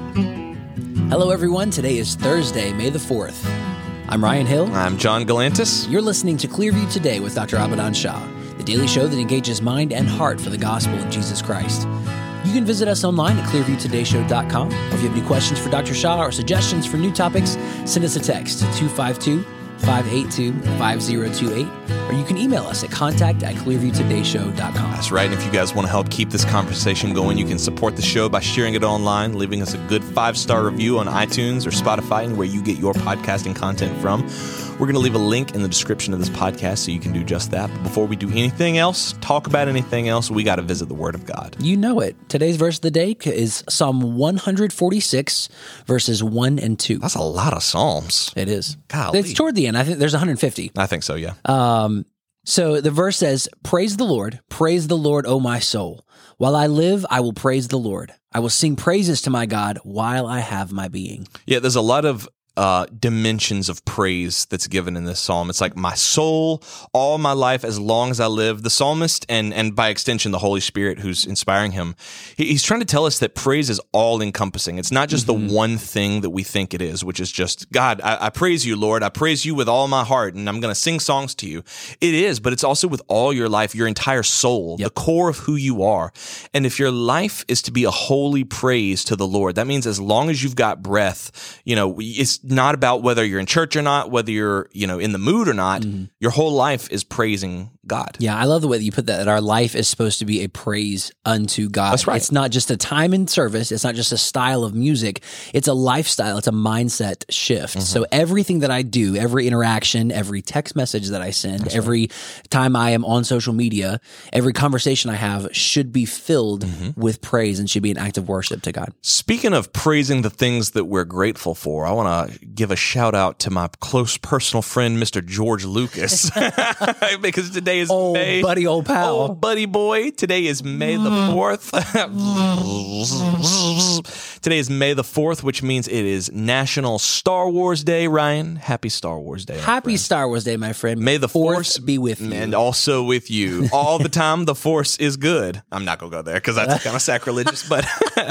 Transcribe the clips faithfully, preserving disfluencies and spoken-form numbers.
Hello, everyone. Today is Thursday, May the fourth. I'm Ryan Hill. I'm John Galantis. You're listening to Clearview Today with Doctor Abadan Shah, the daily show that engages mind and heart for the gospel of Jesus Christ. You can visit us online at clearview today show dot com, or if you have any questions for Doctor Shah or suggestions for new topics, send us a text to two five two, five eight two, five zero two eight, or you can email us at contact at clearview today show dot com. That's right. And if you guys want to help keep this conversation going, you can support the show by sharing it online, leaving us a good five-star review on iTunes or Spotify, and where you get your podcasting content from. We're going to leave a link in the description of this podcast so you can do just that. But before we do anything else, talk about anything else, we got to visit the Word of God. You know it. Today's verse of the day is Psalm one forty-six, verses one and two. That's a lot of Psalms. It is. Golly. It's toward the end. I think there's one hundred fifty. I think so, yeah. Um, so the verse says, "Praise the Lord, praise the Lord, O my soul. While I live, I will praise the Lord. I will sing praises to my God while I have my being." Yeah, there's a lot of uh, dimensions of praise that's given in this psalm. It's like my soul, all my life, as long as I live. The psalmist, and and by extension, the Holy Spirit who's inspiring him, he, he's trying to tell us that praise is all-encompassing. It's not just mm-hmm. the one thing that we think it is, which is just, God, I, I praise you, Lord. I praise you with all my heart, and I'm going to sing songs to you. It is, but it's also with all your life, your entire soul, yep. the core of who you are. And if your life is to be a holy praise to the Lord, that means as long as you've got breath, you know, it's not about whether you're in church or not, whether you're, you know, in the mood or not, mm-hmm. your whole life is praising God. Yeah, I love the way that you put that, that our life is supposed to be a praise unto God. That's right. It's not just a time in service. It's not just a style of music. It's a lifestyle. It's a mindset shift. Mm-hmm. So everything that I do, every interaction, every text message that I send, That's every right. time I am on social media, every conversation I have should be filled mm-hmm. with praise and should be an act of worship to God. Speaking of praising the things that we're grateful for, I want to give a shout out to my close personal friend, Mister George Lucas, because today is old May. buddy, old pal. Old buddy boy. Today is May the fourth. Today is May the fourth, which means it is National Star Wars Day. Ryan, happy Star Wars Day. Happy Star Wars Day, my friend. May the Force Force be with you. And also with you. All the time, the Force is good. I'm not going to go there because that's kind of sacrilegious, but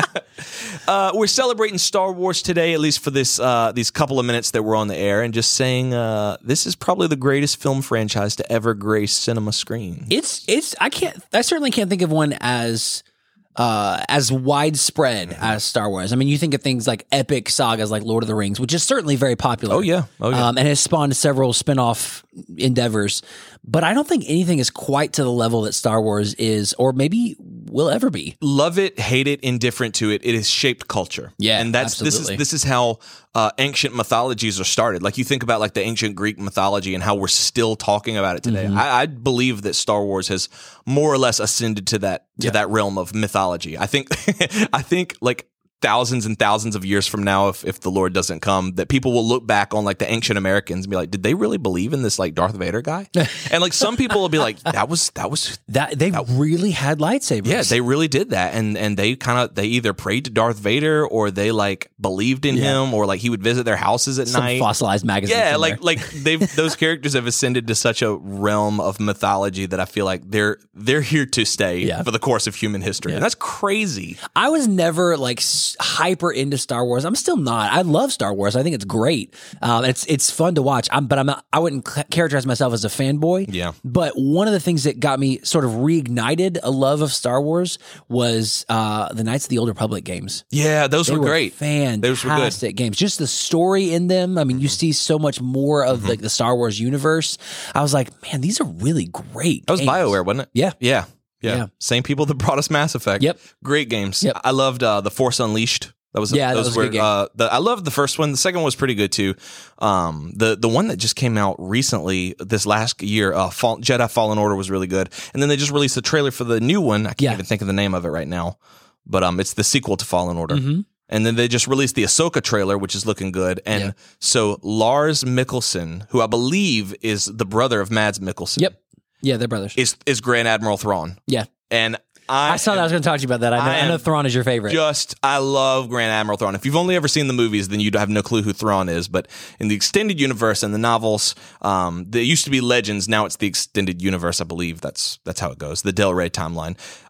uh, we're celebrating Star Wars today, at least for this uh, these couple of minutes that we're on the air, and just saying uh, this is probably the greatest film franchise to ever grace cinema screen. It's it's I can't I certainly can't think of one as uh, as widespread mm-hmm. as Star Wars. I mean, you think of things like epic sagas like Lord of the Rings, which is certainly very popular. Oh yeah, oh yeah, um, and has spawned several spin-off endeavors. But I don't think anything is quite to the level that Star Wars is, or maybe will ever be. Love it, hate it, indifferent to it. It has shaped culture. Yeah, and that's absolutely. this is this is how uh, ancient mythologies are started. Like you think about like the ancient Greek mythology and how we're still talking about it today. Mm-hmm. I, I believe that Star Wars has more or less ascended to that to yeah. that realm of mythology. I think I think like thousands and thousands of years from now, if, if the Lord doesn't come, that people will look back on like the ancient Americans and be like, did they really believe in this like Darth Vader guy? And like some people will be like, that was that was that they that, really had lightsabers. Yeah, they really did that, and and they kind of they either prayed to Darth Vader or they like believed in yeah. him, or like he would visit their houses at some night. Fossilized magazines. Yeah, like like they've those characters have ascended to such a realm of mythology that I feel like they're they're here to stay yeah. for the course of human history, yeah. and that's crazy. I was never like hyper into Star Wars. I'm still not. I love Star Wars. I think it's great. Um, it's it's fun to watch. I'm, but I'm not. I wouldn't characterize myself as a fanboy. Yeah. But one of the things that got me sort of reignited a love of Star Wars was uh, the Knights of the Old Republic games. Yeah, those they were, were great. Fantastic those were good games. Just the story in them. I mean, mm-hmm. you see so much more of mm-hmm. like the Star Wars universe. I was like, man, these are really great. That was games. BioWare, wasn't it? Yeah. Yeah. Yeah. yeah. Same people that brought us Mass Effect. Yep. Great games. Yep. I loved uh, The Force Unleashed. That was yeah, those that was were, a good game. Uh, the, I loved the first one. The second one was pretty good too. Um, the the one that just came out recently this last year, uh, Fall, Jedi Fallen Order, was really good. And then they just released the trailer for the new one. I can't yeah. even think of the name of it right now, but um, it's the sequel to Fallen Order. Mm-hmm. And then they just released the Ahsoka trailer, which is looking good. And yeah. so Lars Mikkelsen, who I believe is the brother of Mads Mikkelsen, yep, yeah, they're brothers, is is Grand Admiral Thrawn. Yeah, and. I, I saw that I was going to talk to you about that. I know, I I know Thrawn is your favorite. Just, I love Grand Admiral Thrawn. If you've only ever seen the movies, then you have no clue who Thrawn is. But in the extended universe and the novels, um, there used to be Legends. Now it's the extended universe, I believe. That's that's how it goes. The Del Rey timeline.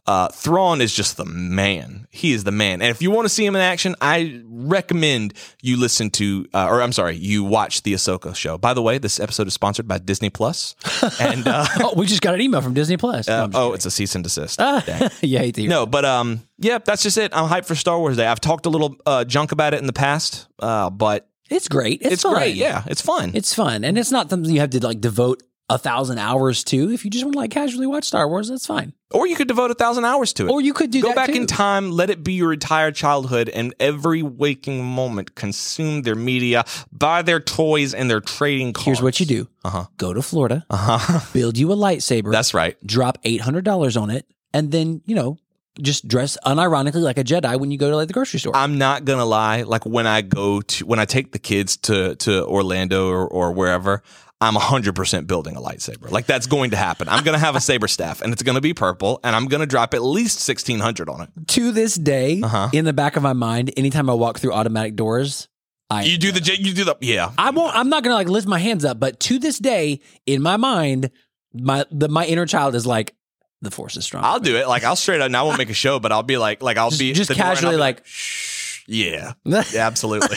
Uh, Thrawn is just the man. He is the man. And if you want to see him in action, I recommend you listen to, uh, or I'm sorry, you watch the Ahsoka show. By the way, this episode is sponsored by Disney Plus. And uh, oh, we just got an email from Disney Plus. Uh, no, oh, kidding. it's a cease and desist. Uh, yeah, I hate to hear no, but um, yeah, that's just it. I'm hyped for Star Wars Day. I've talked a little uh, junk about it in the past, uh, but it's great. It's, it's fun. great. Yeah, it's fun. It's fun, and it's not something you have to like devote a thousand hours to. If you just want to like casually watch Star Wars, that's fine. Or you could devote a thousand hours to it. Or you could do Go that back too. in time, let it be your entire childhood, and every waking moment consume their media, buy their toys and their trading cards. Here's what you do. Uh-huh. Go to Florida, Uh-huh. build you a lightsaber. That's right. Drop eight hundred dollars on it, and then, you know, just dress unironically like a Jedi when you go to like the grocery store. I'm not gonna lie. Like when I go to, when I take the kids to, to Orlando or, or wherever, I'm one hundred percent building a lightsaber. Like that's going to happen. I'm going to have a saber staff and it's going to be purple and I'm going to drop at least sixteen hundred on it. To this day, Uh-huh. in the back of my mind, anytime I walk through automatic doors, I You do the, j- you do the, yeah. I won't. I'm not gonna like lift my hands up, but to this day, in my mind, my the my inner child is like, the Force is strong. I'll do it. Like I'll straight up, and I won't make a show, but I'll be like, like I'll Just- be just at the door and I'll casually be like- shh, yeah, yeah, absolutely.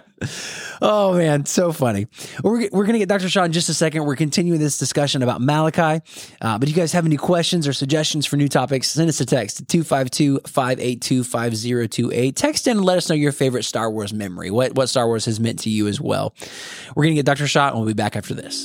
Oh man, so funny. We're we're gonna get Doctor Shaw in just a second. We're continuing this discussion about Malachi. Uh, but if you guys have any questions or suggestions for new topics, send us a text to two five two, five eight two, five zero two eight. Text in and let us know your favorite Star Wars memory. What what Star Wars has meant to you as well. We're gonna get Doctor Shaw, and we'll be back after this.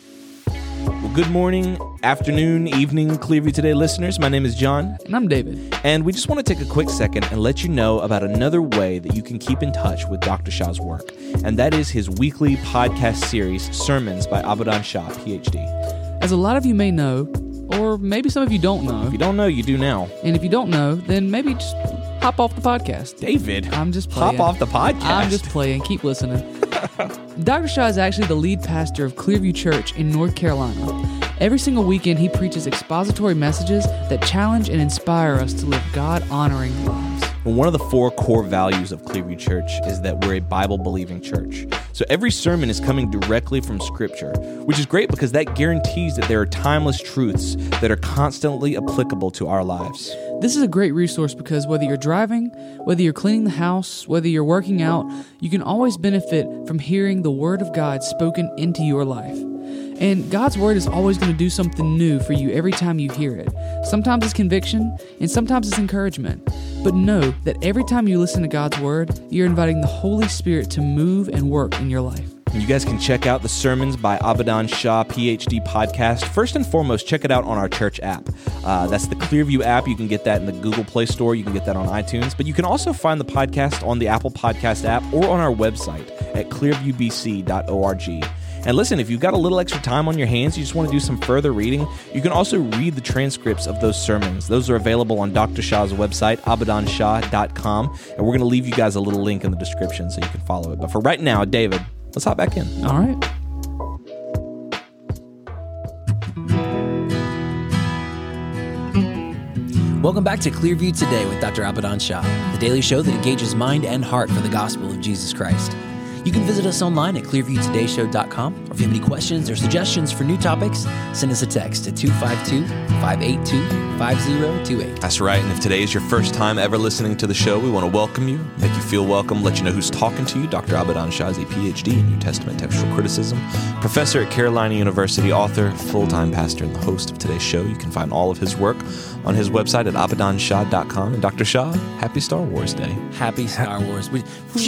Well, good morning, afternoon, evening, Clearview Today listeners. My name is John. And I'm David. And we just want to take a quick second and let you know about another way that you can keep in touch with Doctor Shah's work. And that is his weekly podcast series, Sermons by Abadan Shah, P H D. As a lot of you may know, or maybe some of you don't know, If you don't know, you do now. and if you don't know, then maybe just hop off the podcast. David, I'm just playing. hop off the podcast. I'm just playing. Keep listening. Doctor Shah is actually the lead pastor of Clearview Church in North Carolina. Every single weekend, he preaches expository messages that challenge and inspire us to live God-honoring lives. Well, one of the four core values of Clearview Church is that we're a Bible-believing church. So every sermon is coming directly from Scripture, which is great because that guarantees that there are timeless truths that are constantly applicable to our lives. This is a great resource because whether you're driving, whether you're cleaning the house, whether you're working out, you can always benefit from hearing the Word of God spoken into your life. And God's Word is always going to do something new for you every time you hear it. Sometimes it's conviction, and sometimes it's encouragement. But know that every time you listen to God's Word, you're inviting the Holy Spirit to move and work in your life. You guys can check out the Sermons by Abadan Shah, P H D podcast. First and foremost, check it out on our church app. Uh, that's the Clearview app. You can get that in the Google Play Store. You can get that on iTunes. But you can also find the podcast on the Apple Podcast app or on our website at clearview b c dot org. And listen, if you've got a little extra time on your hands, you just want to do some further reading, you can also read the transcripts of those sermons. Those are available on Doctor Shah's website, abadan shah dot com. And we're going to leave you guys a little link in the description so you can follow it. But for right now, David, let's hop back in. All right. Welcome back to Clearview Today with Doctor Abadan Shah, the daily show that engages mind and heart for the gospel of Jesus Christ. You can visit us online at clearview today show dot com, or if you have any questions or suggestions for new topics, send us a text to two five two, five eight two, five zero two eight. That's right. And if today is your first time ever listening to the show, we want to welcome you, make you feel welcome, let you know who's talking to you. Doctor Abadan Shah is a P H D in New Testament textual criticism, professor at Carolina University, author, full-time pastor, and the host of today's show. You can find all of his work on his website at abadan shah dot com. And Doctor Shah, happy Star Wars Day. Happy Star Wars. We,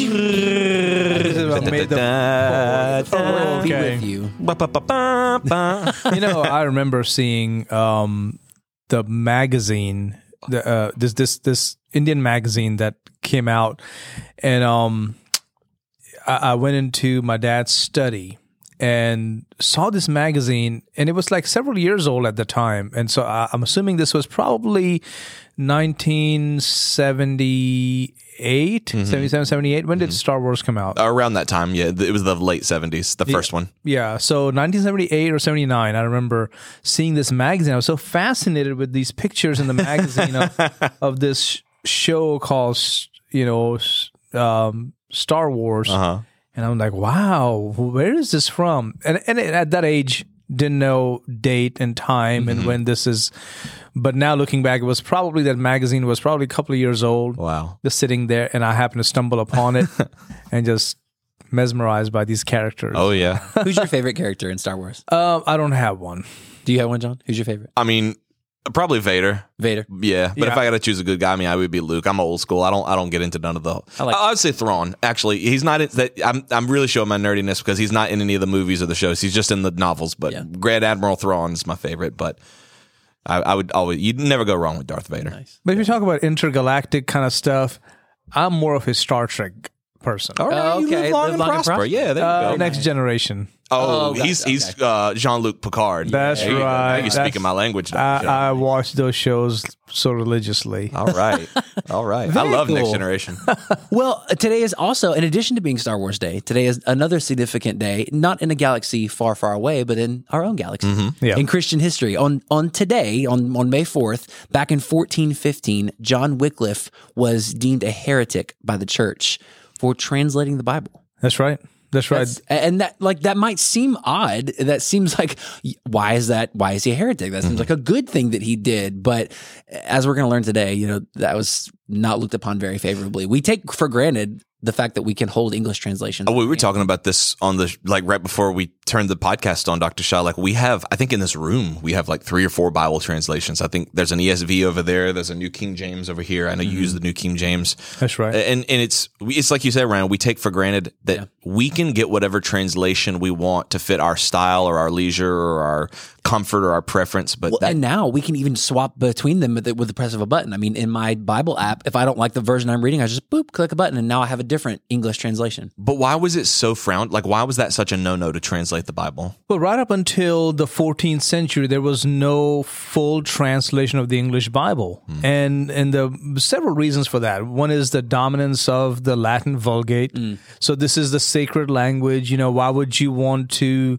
Made the oh, be okay. with you. You know, I remember seeing um, the magazine, the, uh, this this this Indian magazine that came out, and um, I, I went into my dad's study and saw this magazine, and it was like several years old at the time, and so I, I'm assuming this was probably nineteen seventy-eight, Mm-hmm. seventy-seven, seventy-eight. When did Star Wars come out? Around that time, yeah. It was the late seventies, the first one. Yeah, so nineteen seventy-eight or seventy-nine, I remember seeing this magazine. I was so fascinated with these pictures in the magazine of, of this show called, you know, um, Star Wars. Uh-huh. And I'm like, wow, where is this from? And and at that age, didn't know date and time and when this is. But now looking back, it was probably that magazine was probably a couple of years old. Wow. Just sitting there, and I happened to stumble upon it and just mesmerized by these characters. Oh, yeah. Who's your favorite character in Star Wars? Um, I don't have one. Do you have one, John? Who's your favorite? I mean, probably Vader. Vader. Yeah, but Yeah. if I got to choose a good guy, I mean, I would be Luke. I'm old school. I don't. I don't get into none of the. I like- I would say Thrawn. Actually, he's not. In, that I'm. I'm really showing my nerdiness because he's not in any of the movies or the shows. He's just in the novels. But Yeah. Grand Admiral Thrawn is my favorite. But I, I would always. You'd never go wrong with Darth Vader. Nice. But if you talk about intergalactic kind of stuff, I'm more of a Star Trek person. All right, Oh, you okay. live long, Live and, long and prosper. prosper. Yeah, there Uh, you go. next generation. Oh, Oh, he's gotcha. he's uh, Jean-Luc Picard. That's There you go. Now right. you're That's- speaking my language. I, John. I watch those shows so religiously. All right, all right. I Very love Next cool. Generation. Well, today is also, in addition to being Star Wars Day, today is another significant day, not in a galaxy far, far away, but in our own galaxy. Yeah. In Christian history. On on today, on, on May fourth, back in fourteen fifteen, John Wycliffe was deemed a heretic by the church for translating the Bible. That's right. That's right. That's- and that like that might seem odd. That seems like why is that? Why is he a heretic? That seems like a good thing that he did. But as we're going to learn today, you know, that was not looked upon very favorably. We take for granted the fact that we can hold English translations. Oh, we were talking about this on the like right before we turned the podcast on, Doctor Shaw. Like we have, I think in this room we have like three or four Bible translations. I think there's an E S V over there. There's a New King James over here. I know you use the New King James. That's right. And and it's it's like you said, Ryan. We take for granted that Yeah. we can get whatever translation we want to fit our style or our leisure or our comfort or our preference. But Well, that, and now we can even swap between them with the, with the press of a button. I mean, in my Bible app, if I don't like the version I'm reading, I just boop, click a button, and now I have a different English translation. but why was it so frowned? Like why was that such a no no to translate the Bible? Well, right up until the fourteenth century, there was no full translation of the English Bible. And and the several reasons for that. One is the dominance of the Latin Vulgate. So this is the sacred language. You know, why would you want to,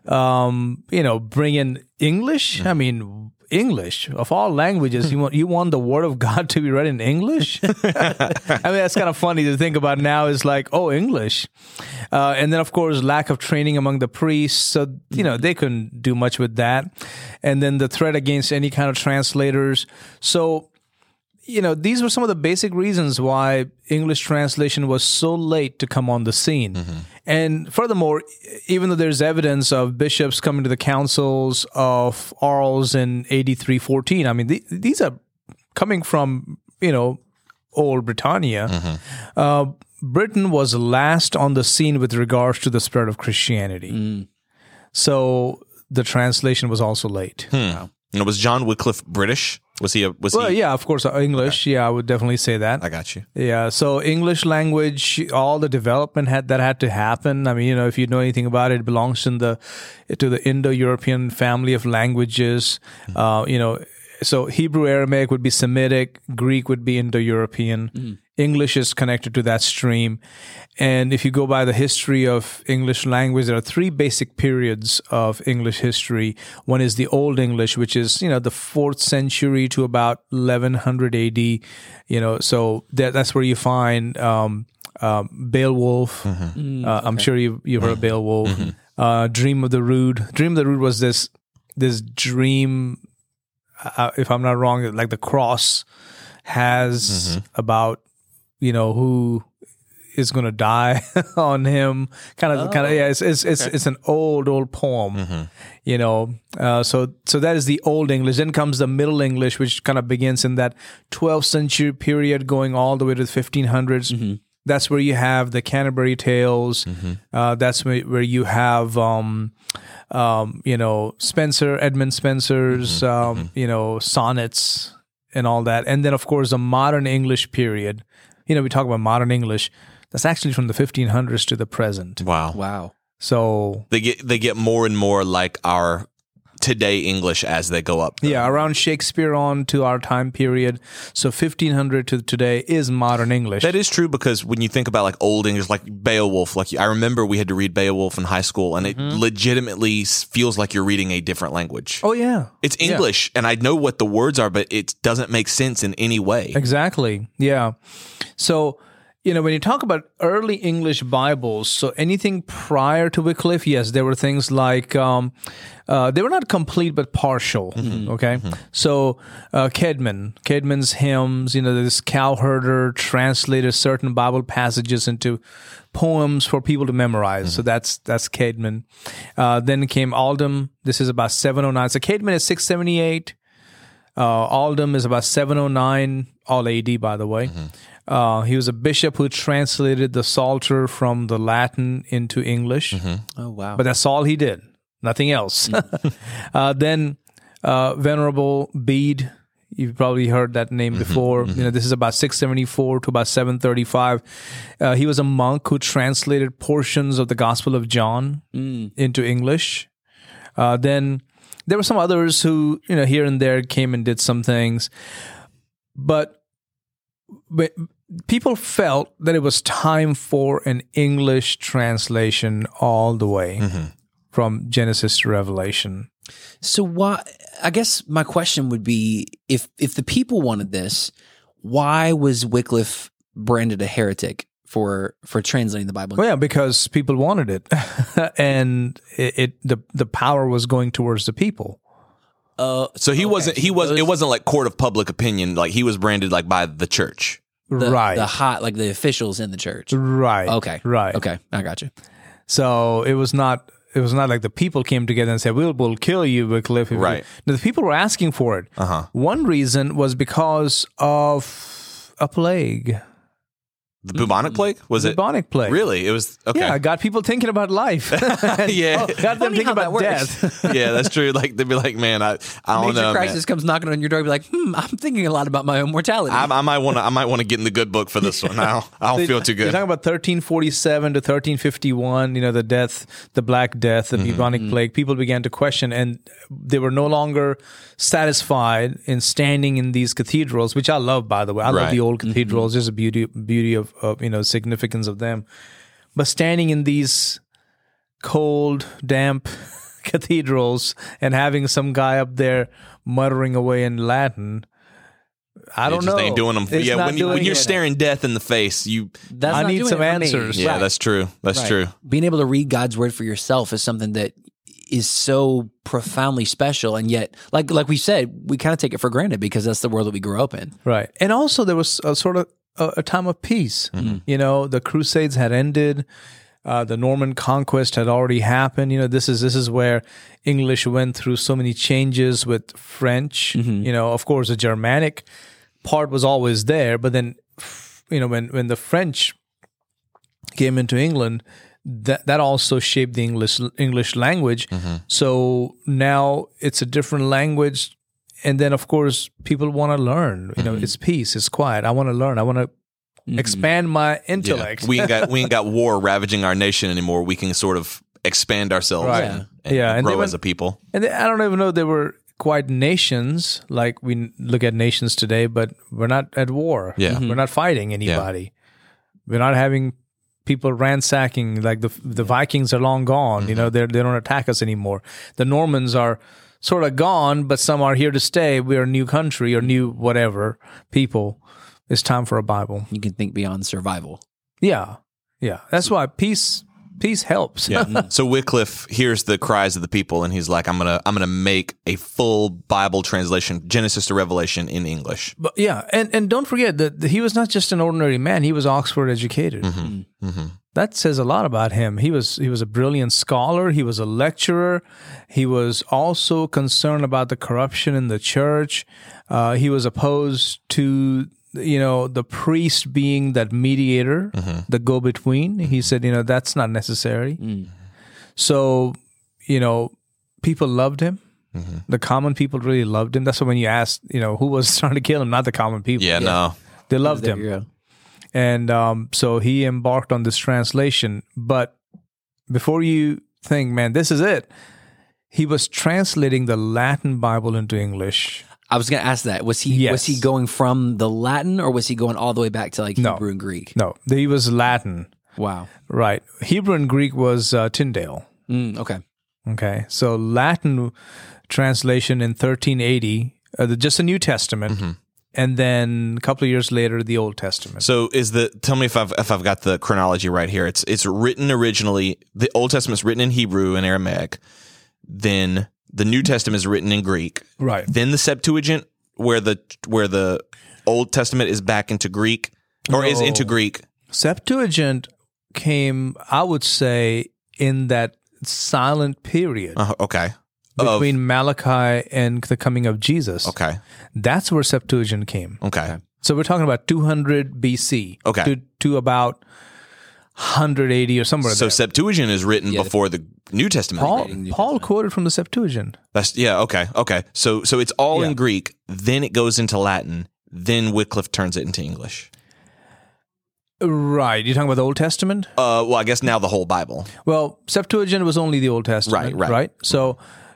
um, you know, bring in English? I mean, English of all languages, you want you want the Word of God to be read in English? I mean, that's kind of funny to think about now. Is like, oh, English, uh, and then of course lack of training among the priests. So you know they couldn't do much with that, and then the threat against any kind of translators. So you know these were some of the basic reasons why English translation was so late to come on the scene. And furthermore, even though there's evidence of bishops coming to the councils of Arles in A D three fourteen, I mean, th- these are coming from, you know, old Britannia. Uh, Britain was last on the scene with regards to the spread of Christianity. So the translation was also late. You know, was John Wycliffe British? Was he a was Well, he yeah, of course, uh, English. Yeah, I would definitely say that. I got you. Yeah, so English language, all the development had that had to happen. I mean, you know, if you know anything about it, it belongs in the to the Indo-European family of languages. Uh, you know, so Hebrew Aramaic would be Semitic, Greek would be Indo-European. English is connected to that stream. And if you go by the history of English language, there are three basic periods of English history. One is the Old English, which is, you know, the fourth century to about eleven hundred A D. You know, so that, that's where you find um, um, Beowulf. Mm-hmm. Uh, I'm sure you you heard of Beowulf. Uh, Dream of the Rood. Dream of the Rood was this this dream. Uh, if I'm not wrong, like the cross has Mm-hmm. about, you know, who is going to die on him. Kind of, kind of, yeah. It's it's it's, it's an old old poem, Mm-hmm. you know. Uh, so so that is the Old English. Then comes the Middle English, which kind of begins in that twelfth century period, going all the way to the fifteen hundreds. That's where you have the Canterbury Tales. Uh, that's where, where you have, um, um, you know, Spencer, Edmund Spencer's, um, you know, sonnets and all that. And then, of course, the modern English period. You know, we talk about modern English. That's actually from the fifteen hundreds to the present. Wow. Wow. So, They get they get more and more like our today English as they go up. though. yeah, around Shakespeare on to our time period. So fifteen hundred to today is modern English. That is true because when you think about like old English, like Beowulf, like I remember we had to read Beowulf in high school, and it legitimately s- feels like you're reading a different language. oh, yeah. It's English, and I know what the words are, but it doesn't make sense in any way. Exactly. Yeah. So, you know, when you talk about early English Bibles, so anything prior to Wycliffe, yes, there were things like, um, uh, they were not complete, but partial, mm-hmm. okay? Mm-hmm. So uh, Caedmon, Caedmon's hymns, you know, this cowherder translated certain Bible passages into poems for people to memorize. Mm-hmm. So that's that's Caedmon. Uh, then came Aldham. This is about seven oh nine. So Caedmon is six seventy-eight. Uh, Aldham is about seven oh nine, all A D, by the way. Mm-hmm. Uh, he was a bishop who translated the Psalter from the Latin into English. Mm-hmm. Oh, wow. But that's all he did. Nothing else. Mm-hmm. uh, then uh, Venerable Bede, you've probably heard that name mm-hmm. before. Mm-hmm. You know, this is about six seventy-four to about seven thirty-five. Uh, he was a monk who translated portions of the Gospel of John mm. into English. Uh, then there were some others who, you know, here and there came and did some things. But, but people felt that it was time for an English translation all the way mm-hmm. from Genesis to Revelation. So why, I guess my question would be, if if the people wanted this, why was Wycliffe branded a heretic for for translating the Bible? Well, yeah, because people wanted it, and it, it the the power was going towards the people. Uh, so he okay. wasn't he was it wasn't like court of public opinion, like he was branded like by the church, the, right? The hot like the officials in the church, right? Okay, right. Okay, I got you. So it was not. It was not like the people came together and said, we'll, we'll kill you, Wycliffe. Right. No, the people were asking for it. Uh-huh. One reason was because of a plague. The bubonic plague? Was the it? Bubonic plague. Really? It was, okay. Yeah, it got people thinking about life. yeah. Oh, got them thinking about death. yeah, that's true. Like, they'd be like, man, I, I don't Major know. crisis man. comes knocking on your door, be like, hmm, I'm thinking a lot about my own mortality. I, I might want to I might want to get in the good book for this one. I don't, I don't so feel too good. You're talking about thirteen forty-seven to thirteen fifty-one, you know, the death, the Black Death, the mm-hmm. bubonic mm-hmm. plague. People began to question, and they were no longer satisfied in standing in these cathedrals, which I love, by the way. I right. love the old cathedrals. Mm-hmm. There's a beauty, beauty of, of, you know, significance of them. But standing in these cold, damp cathedrals and having some guy up there muttering away in Latin, I don't it just know. Ain't doing them. It's yeah, when, you, when you're it. staring death in the face, you. That's I not need doing some it for me. answers. Yeah, right. that's true. That's right. true. Being able to read God's word for yourself is something that is so profoundly special, and yet, like like we said, we kind of take it for granted because that's the world that we grew up in. Right, and also there was a sort of a, a time of peace. Mm-hmm. You know, the Crusades had ended. Uh, the Norman conquest had already happened. You know, this is this is where English went through so many changes with French. Mm-hmm. You know, of course, the Germanic part was always there, but then, you know, when when the French came into England, that that also shaped the English English language. Mm-hmm. So now it's a different language, and then of course people want to learn. You know, mm-hmm. it's peace, it's quiet. I want to learn. I want to mm-hmm. expand my intellect. Yeah. We ain't got we ain't got war ravaging our nation anymore. We can sort of expand ourselves, right. and, and yeah, and grow went, as a people. And they, I don't even know they were quite nations like we look at nations today, but we're not at war. Yeah. Mm-hmm. We're not fighting anybody. Yeah. We're not having people ransacking, like the the Vikings are long gone. Mm-hmm. You know, they they don't attack us anymore. The Normans are sort of gone, but some are here to stay. We're a new country or new whatever people. It's time for a Bible. You can think beyond survival. Yeah, yeah. That's why peace peace helps. Yeah. So Wycliffe hears the cries of the people, and he's like, "I'm gonna I'm gonna make a full Bible translation, Genesis to Revelation, in English." But yeah, and and don't forget that he was not just an ordinary man; he was Oxford educated. Mm-hmm. Mm-hmm. That says a lot about him. He was he was a brilliant scholar. He was a lecturer. He was also concerned about the corruption in the church. Uh, he was opposed to, you know, the priest being that mediator, mm-hmm. the go-between. Mm-hmm. He said, you know, that's not necessary. Mm-hmm. So, you know, people loved him. Mm-hmm. The common people really loved him. That's why when you asked, you know, who was trying to kill him, not the common people. Yeah, yeah. no. They loved him. Hero. And um, so he embarked on this translation. But before you think, man, this is it, he was translating the Latin Bible into English. I was going to ask that. Was he Yes. was he going from the Latin, or was he going all the way back to like No. Hebrew and Greek? No, he was Latin. Wow. Right. Hebrew and Greek was uh, Tyndale. Mm, okay. Okay. So Latin translation in thirteen eighty, uh, the, just the New Testament, mm-hmm. and then a couple of years later, the Old Testament. So is the tell me if I've if I've got the chronology right here. It's it's written originally. The Old Testament's written in Hebrew and Aramaic. Then the New Testament is written in Greek. Right. Then the Septuagint, where the where the Old Testament is back into Greek or is No. into Greek. Septuagint came, I would say, in that silent period Uh, okay. Of- between Malachi and the coming of Jesus. okay. That's where Septuagint came. Okay. So we're talking about two hundred B C Okay. to, to about one hundred eighty or somewhere So there. Septuagint is written Yeah, the- before the New Testament. Paul, New Paul Testament. quoted from the Septuagint. That's yeah. Okay. Okay. So so it's all Yeah. in Greek. Then it goes into Latin. Then Wycliffe turns it into English. Right. You're talking about the Old Testament? Uh, well, I guess now the whole Bible. Well, Septuagint was only the Old Testament, Right, right. So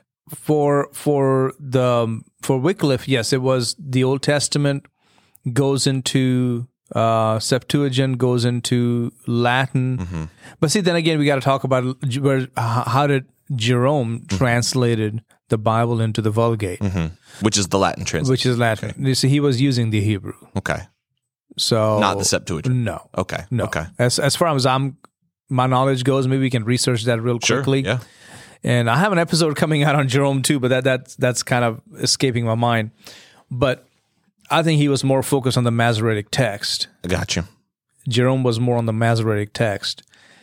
for for the for Wycliffe, yes, it was the Old Testament goes into uh, Septuagint, goes into Latin. Mm-hmm. But see, then again, we got to talk about where how did Jerome Mm-hmm. translated the Bible into the Vulgate, Which is the Latin translation. which is Latin. You see, he was using the Hebrew, Okay. so Not the Septuagint. No, Okay. no. Okay. As as far as I'm, my knowledge goes, maybe we can research that real Sure. quickly. Yeah. And I have an episode coming out on Jerome too, but that that's that's kind of escaping my mind. But I think he was more focused on the Masoretic text. I got you. Jerome was more on the Masoretic text.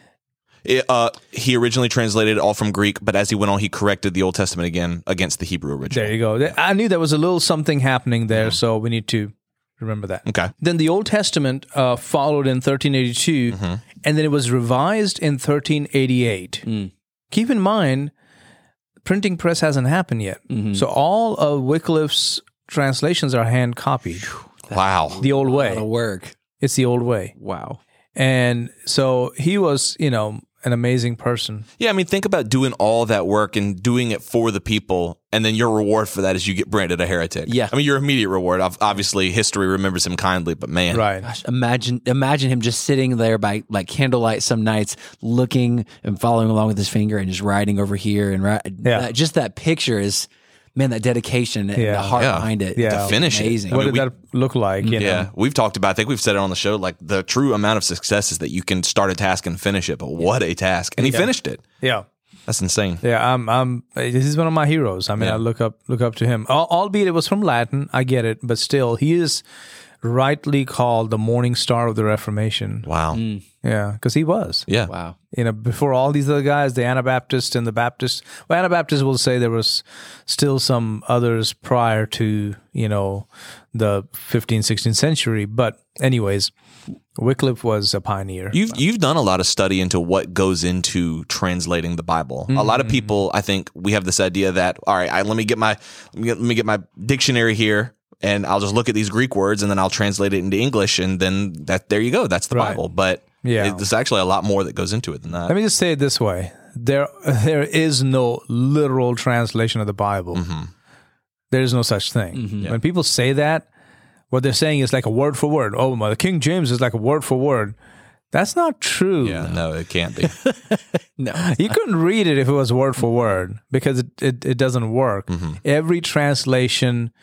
It, uh, he originally translated it all from Greek, but as he went on, he corrected the Old Testament again against the Hebrew original. There you go. I knew there was a little something happening there, so we need to remember that. Okay. Then the Old Testament uh, followed in thirteen eighty-two, and then it was revised in thirteen eighty-eight. Keep in mind, printing press hasn't happened yet. So all of Wycliffe's translations are hand copied. Wow. The old way. That'll work. It's the old way. Wow. And so he was, you know, an amazing person. Yeah, I mean, think about doing all that work and doing it for the people, and then your reward for that is you get branded a heretic. Yeah. I mean, your immediate reward, ob- obviously, history remembers him kindly, but man. Right. Gosh, imagine imagine him just sitting there by like candlelight some nights, looking and following along with his finger and just writing over here and right. Yeah. That, just that picture is, man, that dedication and Yeah. the heart Yeah. behind it. Yeah. To finish it. Amazing. I What mean, did we- that look like? You Yeah, know? we've talked about, I think we've said it on the show, like the true amount of success is that you can start a task and finish it, but what a task. And he finished it. Yeah. That's insane. Yeah, I'm. I'm. This is one of my heroes. I mean, Yeah. I look up, look up to him. Al- Albeit it was from Latin, I get it, but still, he is rightly called the morning star of the Reformation. Wow. Yeah, because he was. Yeah. Wow. You know, before all these other guys, the Anabaptists and the Baptists. Well, Anabaptists will say there was still some others prior to, you know, the fifteenth, sixteenth century. But anyways, Wycliffe was a pioneer. You've you've done a lot of study into what goes into translating the Bible. A lot of people, I think, we have this idea that all right, I, let me get my let me get, let me get my dictionary here, and I'll just look at these Greek words, and then I'll translate it into English, and then that there you go, that's the Right. Bible. But Yeah. it, there's actually a lot more that goes into it than that. Let me just say it this way: there, there is no literal translation of the Bible. There is no such thing. When people say that, what they're saying is like a word for word. Oh, my, the King James is like a word for word. That's not true. yeah, no, it can't be. No. You couldn't read it if it was word for word because it, it, it doesn't work. Every translation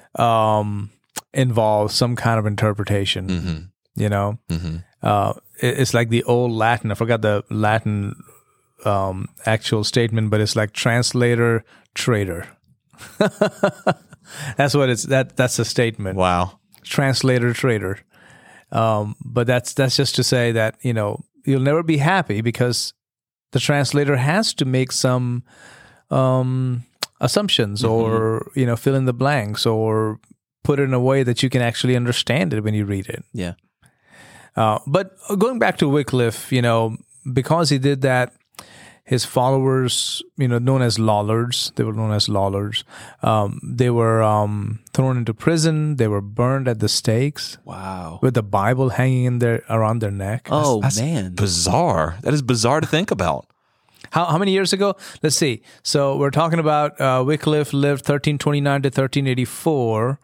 um, involves some kind of interpretation. You know, uh, it, it's like the old Latin. I forgot the Latin um, actual statement, but it's like translator traitor. That's what it's that. That's the statement. Wow. Translator traitor. Um, but that's that's just to say that, you know, you'll never be happy because the translator has to make some um, assumptions or, you know, fill in the blanks or put it in a way that you can actually understand it when you read it. Yeah. Uh, but going back to Wycliffe, you know, because he did that, his followers, you know, known as Lollards, they were known as Lollards, um, they were um, thrown into prison. They were burned at the stakes Wow. with the Bible hanging in their around their neck. Oh, That's man. bizarre. That is bizarre to think about. How how many years ago? Let's see. So we're talking about uh, Wycliffe lived thirteen twenty-nine to thirteen eighty-four.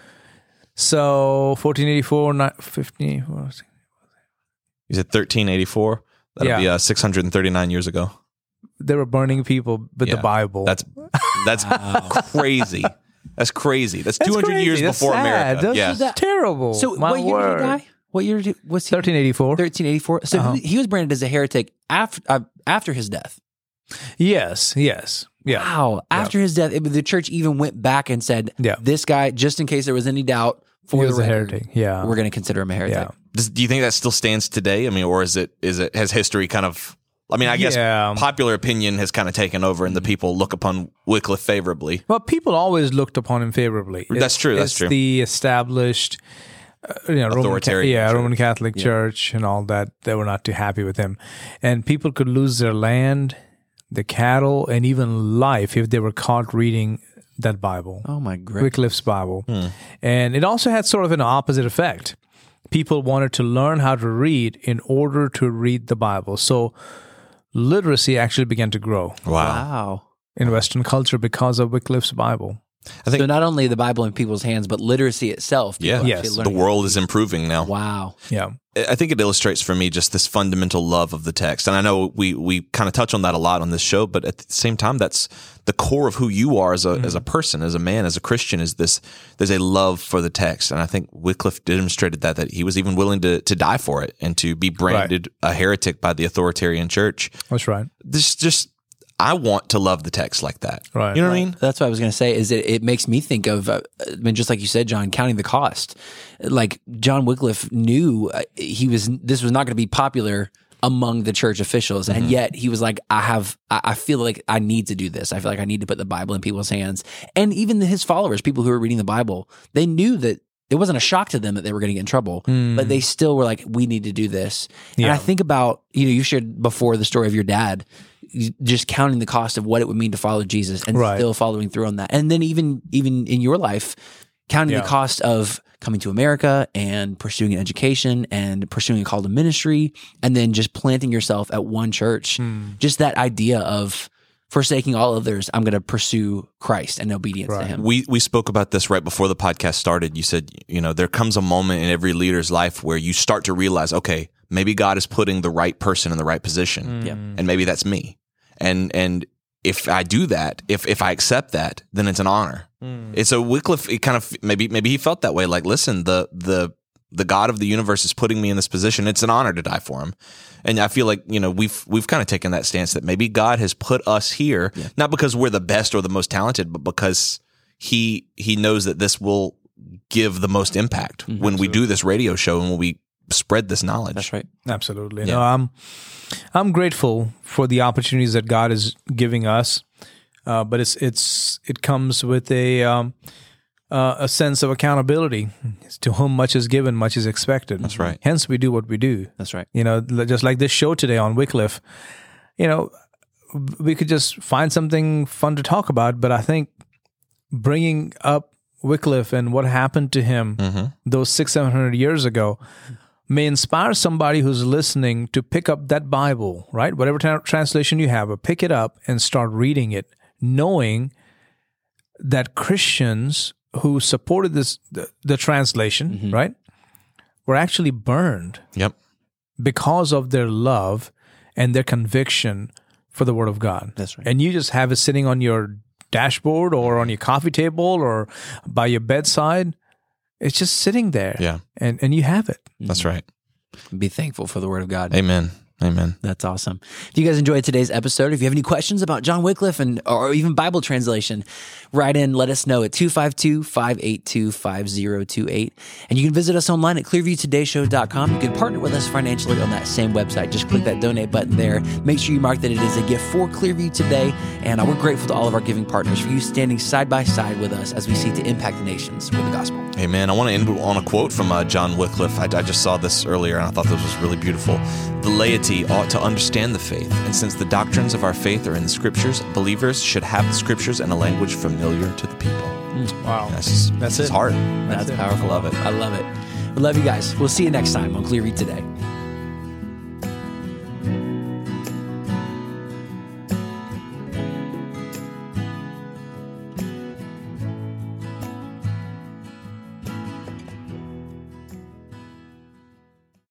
So fourteen eighty-four, not fifteen. What was it? You said thirteen eighty-four? That'll Yeah. be uh, six hundred thirty-nine years ago. They were burning people with Yeah. the Bible. That's that's crazy. That's crazy. That's, That's two hundred crazy. years That's before sad. America. That's, Yeah. that's terrible. So My what year word. did he die? What year did, was he? thirteen eighty-four. thirteen eighty-four. So Uh-huh. he, he was branded as a heretic after uh, after his death. Yes, yes. Yeah. Wow. After his death, it, the church even went back and said, Yeah. this guy, just in case there was any doubt, for He the was a record, heretic. Yeah. we're going to consider him a heretic. Yeah. Does, do you think that still stands today? I mean, or is it is it has history kind of? I mean, I guess Yeah. popular opinion has kind of taken over, and the people look upon Wycliffe favorably. Well, people always looked upon him favorably. That's It's- true, that's it's true. the established, uh, you know, Roman, Ca- Authoritarian yeah, church. Roman Catholic Church and all that. They were not too happy with him, and people could lose their land, the cattle, and even life if they were caught reading that Bible, Oh, my great. Wycliffe's Bible. Hmm. And it also had sort of an opposite effect. People wanted to learn how to read in order to read the Bible. So literacy actually began to grow Wow. in Western culture because of Wycliffe's Bible. I think So not only the Bible in people's hands, but literacy itself. people Yeah. actually Yes. learn the it. world is improving now. Wow. Yeah. I think it illustrates for me just this fundamental love of the text. And I know we we kind of touch on that a lot on this show, but at the same time, that's the core of who you are as a as a person, as a man, as a Christian, is this there's a love for the text. And I think Wycliffe demonstrated that, that he was even willing to to die for it and to be branded a heretic by the authoritarian church. That's right. This just I want to love the text like that. Right. You know what I mean? That's what I was going to say. Is it? It makes me think of, uh, I mean, just like you said, John, counting the cost. Like John Wycliffe knew uh, he was. This was not going to be popular among the church officials, and yet he was like, "I have. I, I feel like I need to do this. I feel like I need to put the Bible in people's hands." And even his followers, people who were reading the Bible, they knew that it wasn't a shock to them that they were going to get in trouble, but they still were like, "We need to do this." And Yeah. I think about, you know, you shared before the story of your dad, just counting the cost of what it would mean to follow Jesus and Right. still following through on that. And then even even in your life, counting Yeah. the cost of coming to America and pursuing an education and pursuing a call to ministry, and then just planting yourself at one church. Just that idea of forsaking all others, I'm going to pursue Christ and obedience to Right. him. We we spoke about this right before the podcast started. You said, you know, there comes a moment in every leader's life where you start to realize, okay, maybe God is putting the right person in the right position, Yeah. and maybe that's me. And and if I do that, if if I accept that, then it's an honor. It's a Wycliffe. It kind of maybe maybe he felt that way. Like, listen, the the the God of the universe is putting me in this position. It's an honor to die for him. And I feel like, you know, we've we've kind of taken that stance that maybe God has put us here, not because we're the best or the most talented, but because he he knows that this will give the most impact when we do this radio show and when we spread this knowledge. That's right. Absolutely. Yeah. No, I'm I'm grateful for the opportunities that God is giving us, uh, but it's it's it comes with a um, uh, a sense of accountability. To whom much is given, much is expected. That's right. Hence, we do what we do. That's right. You know, just like this show today on Wycliffe. You know, we could just find something fun to talk about, but I think bringing up Wycliffe and what happened to him those six, seven hundred years ago may inspire somebody who's listening to pick up that Bible, right? Whatever tra- translation you have, but pick it up and start reading it, knowing that Christians who supported this the, the translation, right, were actually burned Yep. because of their love and their conviction for the Word of God. That's right. And you just have it sitting on your dashboard or on your coffee table or by your bedside. It's just sitting there. Yeah. And and you have it. That's right. Be thankful for the word of God. Amen. Amen. That's awesome. If you guys enjoyed today's episode, if you have any questions about John Wycliffe and or even Bible translation, write in, let us know at two five two, five eight two, five zero two eight. And you can visit us online at clearview today show dot com. You can partner with us financially on that same website. Just click that donate button there. Make sure you mark that it is a gift for Clearview Today. And uh, we're grateful to all of our giving partners for you standing side by side with us as we seek to impact the nations with the gospel. Amen. I want to end on a quote from uh, John Wycliffe. I, I just saw this earlier, and I thought this was really beautiful. The laity ought to understand the faith, and since the doctrines of our faith are in the Scriptures, believers should have the Scriptures in a language familiar to the people. Wow. That's just, That's that's his it. heart. That's it. powerful. I love it. I love it. We love you guys. We'll see you next time on Clearview Today.